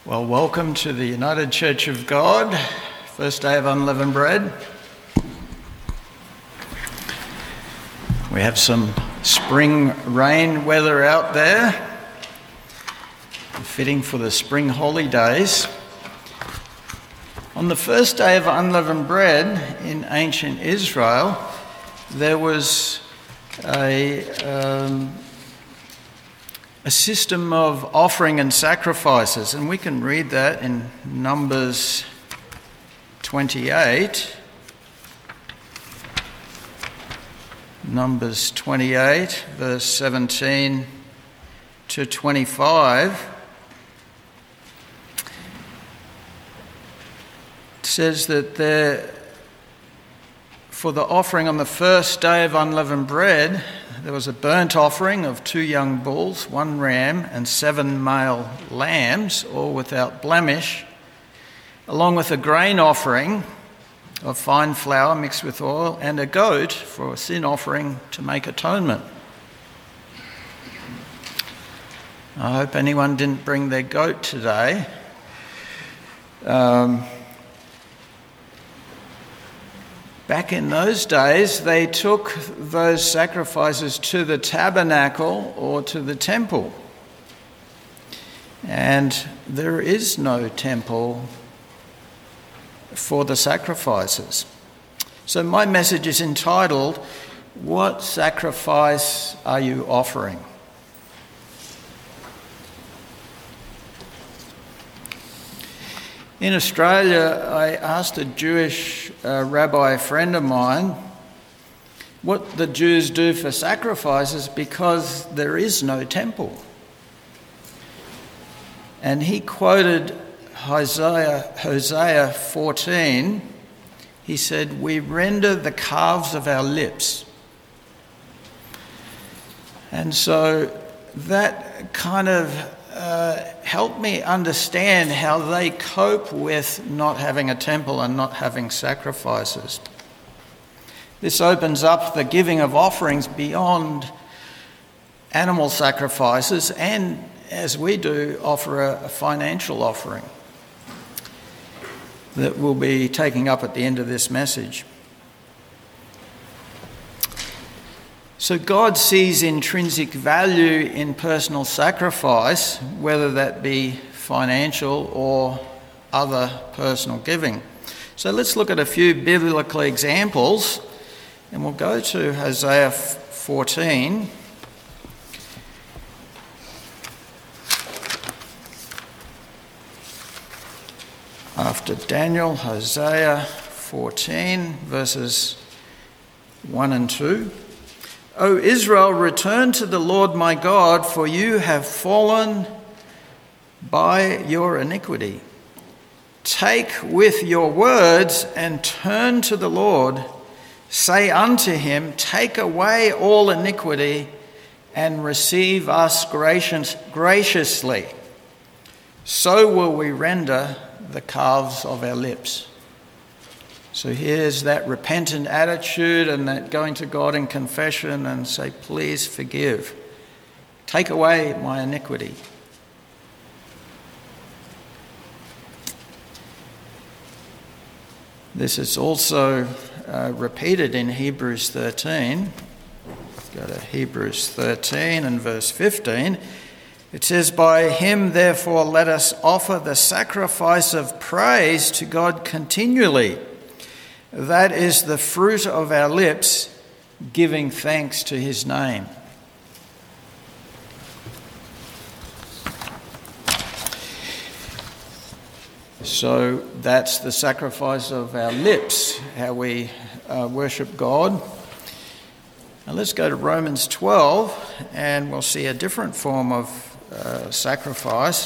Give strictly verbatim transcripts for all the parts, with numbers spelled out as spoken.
Well, welcome to the United Church of God, first day of unleavened bread. We have some spring rain weather out there, fitting for the spring holidays. On the first day of unleavened bread in ancient Israel, there was a... Um, a system of offering and sacrifices, and we can read that in Numbers twenty-eight. Numbers twenty-eight, verse seventeen to twenty-five. It says that there, for the offering on the first day of unleavened bread, there was a burnt offering of two young bulls, one ram, and seven male lambs, all without blemish, along with a grain offering of fine flour mixed with oil, and a goat for a sin offering to make atonement. I hope anyone didn't bring their goat today. Um, Back in those days, they took those sacrifices to the tabernacle or to the temple. And there is no temple for the sacrifices. So my message is entitled, "What Sacrifice Are You Offering?" In Australia, I asked a Jewish uh, rabbi friend of mine what the Jews do for sacrifices because there is no temple. And he quoted Hosea, Hosea fourteen. He said, "We render the calves of our lips." And so that kind of Uh, help me understand how they cope with not having a temple and not having sacrifices. This opens up the giving of offerings beyond animal sacrifices, and as we do, offer a, a financial offering that we'll be taking up at the end of this message. So God sees intrinsic value in personal sacrifice, whether that be financial or other personal giving. So let's look at a few biblical examples, and we'll go to Hosea fourteen. After Daniel, Hosea fourteen, verses one and two. "O Israel, return to the Lord my God, for you have fallen by your iniquity. Take with your words and turn to the Lord. Say unto him, take away all iniquity and receive us gracious, graciously. So will we render the calves of our lips." So here's that repentant attitude and that going to God in confession and say, "Please forgive. Take away my iniquity." This is also uh, repeated in Hebrews thirteen. Go to Hebrews thirteen and verse fifteen. It says, "By him therefore let us offer the sacrifice of praise to God continually. That is the fruit of our lips, giving thanks to his name." So that's the sacrifice of our lips, how we uh, worship God. Now let's go to Romans twelve, and we'll see a different form of uh, sacrifice.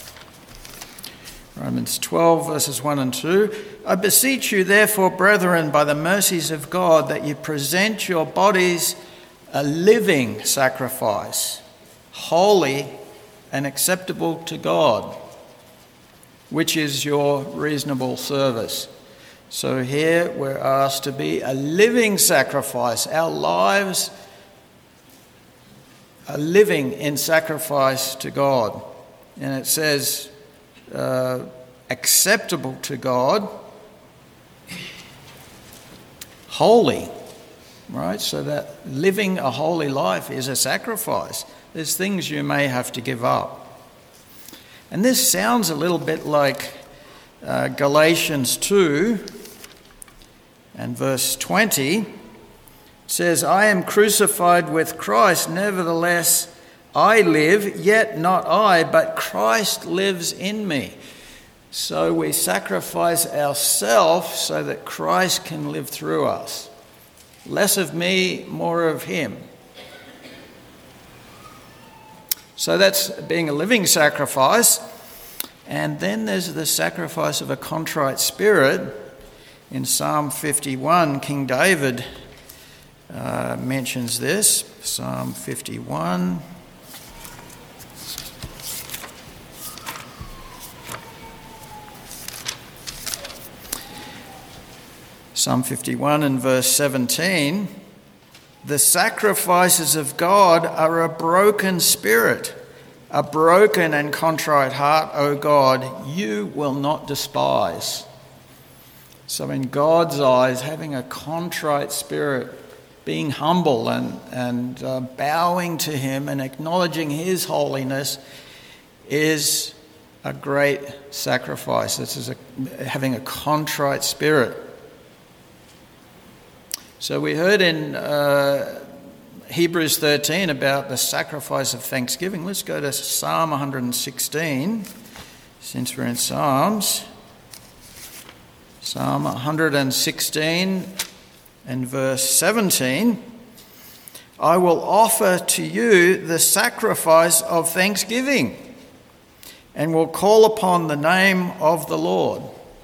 Romans twelve, verses one and two. "I beseech you, therefore, brethren, by the mercies of God, that you present your bodies a living sacrifice, holy and acceptable to God, which is your reasonable service." So here we're asked to be a living sacrifice. Our lives are living in sacrifice to God. And it says, uh, acceptable to God, holy, right? So that living a holy life is a sacrifice. There's things you may have to give up. And this sounds a little bit like uh, Galatians two and verse twenty. It says, I am crucified with Christ, nevertheless I live, yet not I, but Christ lives in me. So we sacrifice ourselves so that Christ can live through us. Less of me, more of him. So that's being a living sacrifice. And then there's the sacrifice of a contrite spirit. In Psalm fifty-one, King David uh, mentions this. Psalm fifty-one. Psalm fifty-one and verse seventeen, the sacrifices of God are a broken spirit, a broken and contrite heart, O God, you will not despise. So in God's eyes, having a contrite spirit, being humble and, and uh, bowing to him and acknowledging his holiness is a great sacrifice. This is a, having a contrite spirit. So we heard in uh, Hebrews thirteen about the sacrifice of thanksgiving. Let's go to Psalm one sixteen, since we're in Psalms. Psalm one sixteen and verse seventeen. I will offer to you the sacrifice of thanksgiving and will call upon the name of the Lord.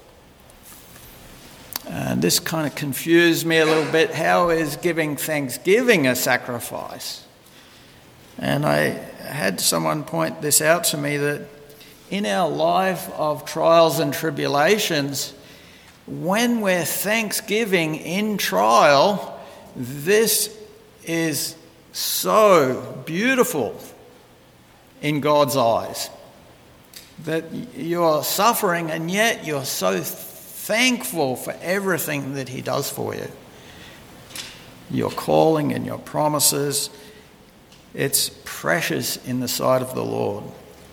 And this kind of confused me a little bit. How is giving thanksgiving a sacrifice? And I had someone point this out to me, that in our life of trials and tribulations, when we're thanksgiving in trial, this is so beautiful in God's eyes. That you're suffering and yet you're so thankful for everything that he does for you. Your calling and your promises, it's precious in the sight of the Lord.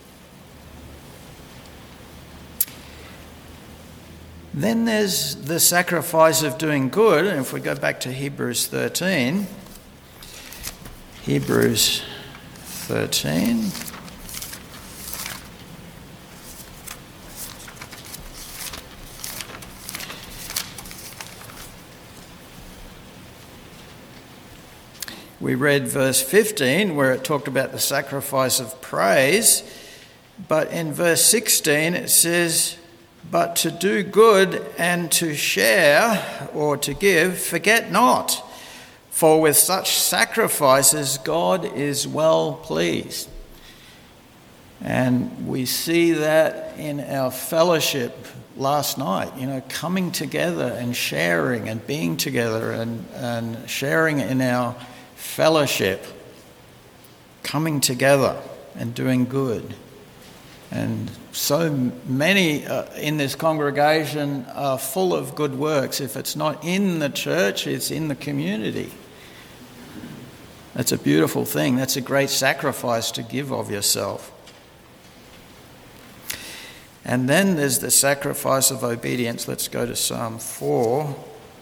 Then there's the sacrifice of doing good. And if we go back to Hebrews thirteen, Hebrews thirteen. We read verse fifteen where it talked about the sacrifice of praise, but in verse sixteen it says, but to do good and to share or to give, forget not, for with such sacrifices God is well pleased. And we see that in our fellowship last night, you know, coming together and sharing and being together and, and sharing in our fellowship, coming together and doing good. And so many uh, in this congregation are full of good works. If it's not in the church, it's in the community. That's a beautiful thing. That's a great sacrifice to give of yourself. And then there's the sacrifice of obedience. Let's go to Psalm four.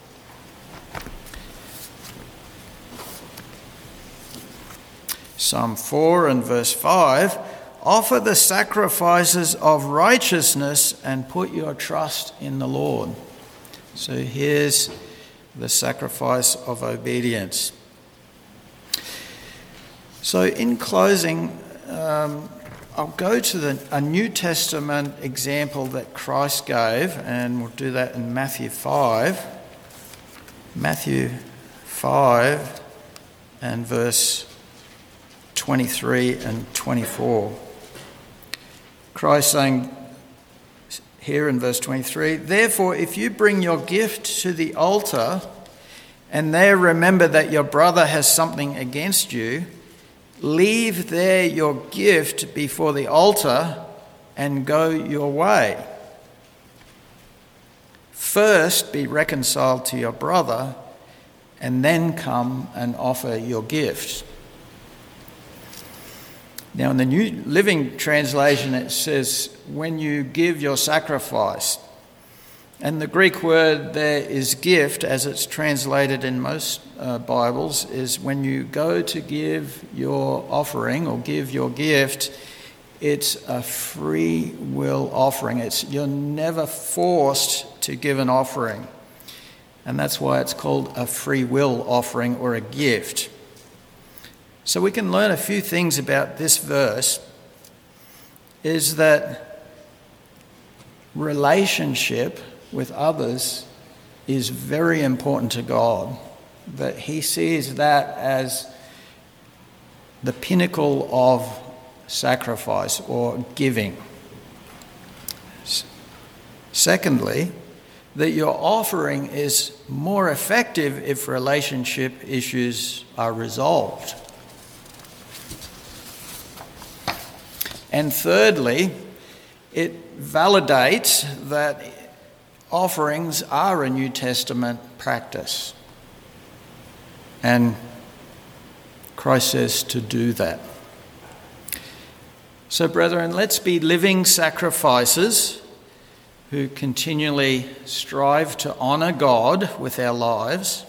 Psalm four and verse five. Offer the sacrifices of righteousness and put your trust in the Lord. So here's the sacrifice of obedience. So in closing, um, I'll go to the, a New Testament example that Christ gave, and we'll do that in Matthew five. Matthew five and verse twenty-three and twenty-four. Christ saying here in verse twenty-three, therefore if you bring your gift to the altar and there remember that your brother has something against you, leave there your gift before the altar and go your way. First be reconciled to your brother, and then come and offer your gift. Now in the New Living Translation it says, when you give your sacrifice. And the Greek word there is gift, as it's translated in most uh, Bibles, is when you go to give your offering or give your gift, it's a free will offering. It's you're never forced to give an offering. And that's why it's called a free will offering or a gift. So we can learn a few things about this verse, is that relationship with others is very important to God, that he sees that as the pinnacle of sacrifice or giving. Secondly, that your offering is more effective if relationship issues are resolved. And thirdly, it validates that offerings are a New Testament practice. And Christ says to do that. So, brethren, let's be living sacrifices who continually strive to honour God with our lives